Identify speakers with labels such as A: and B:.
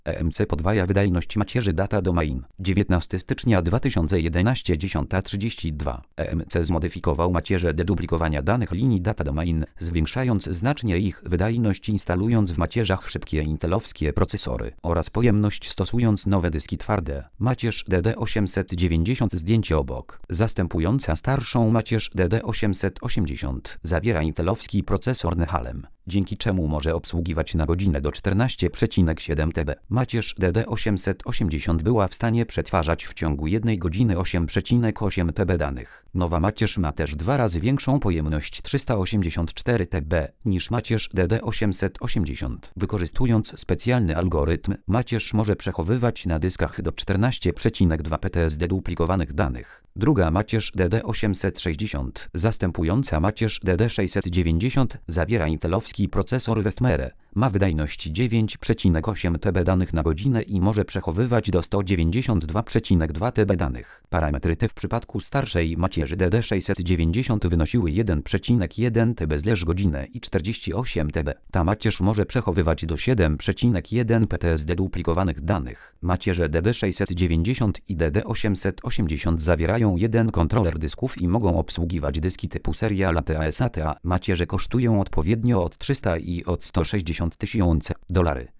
A: EMC podwaja wydajność macierzy data domain. 19 stycznia 2011 10:32. EMC zmodyfikował macierzę deduplikowania danych linii data domain, zwiększając znacznie ich wydajność, instalując w macierzach szybkie intelowskie procesory oraz pojemność, stosując nowe dyski twarde. Macierz DD890 zdjęcie obok, zastępująca starszą macierz DD880, zawiera intelowski procesor Nehalem, dzięki czemu może obsługiwać na godzinę do 14,7 TB. Macierz DD880 była w stanie przetwarzać w ciągu 1 godziny 8,8 TB danych. Nowa macierz ma też 2 razy większą pojemność 384 TB niż macierz DD880. Wykorzystując specjalny algorytm, macierz może przechowywać na dyskach do 14,2 PTS deduplikowanych danych. Druga macierz DD860, zastępująca macierz DD690, zawiera intelowski procesor Westmere. Ma wydajność 9,8 TB danych na godzinę i może przechowywać do 192,2 TB danych. Parametry te w przypadku starszej macierzy DD690 wynosiły 1,1 TB/godzinę i 48 TB. Ta macierz może przechowywać do 7,1 PTS deduplikowanych danych. Macierze DD690 i DD880 zawierają jeden kontroler dysków i mogą obsługiwać dyski typu Serial ATA/SATA. Macierze kosztują odpowiednio od 300 i od $160 000.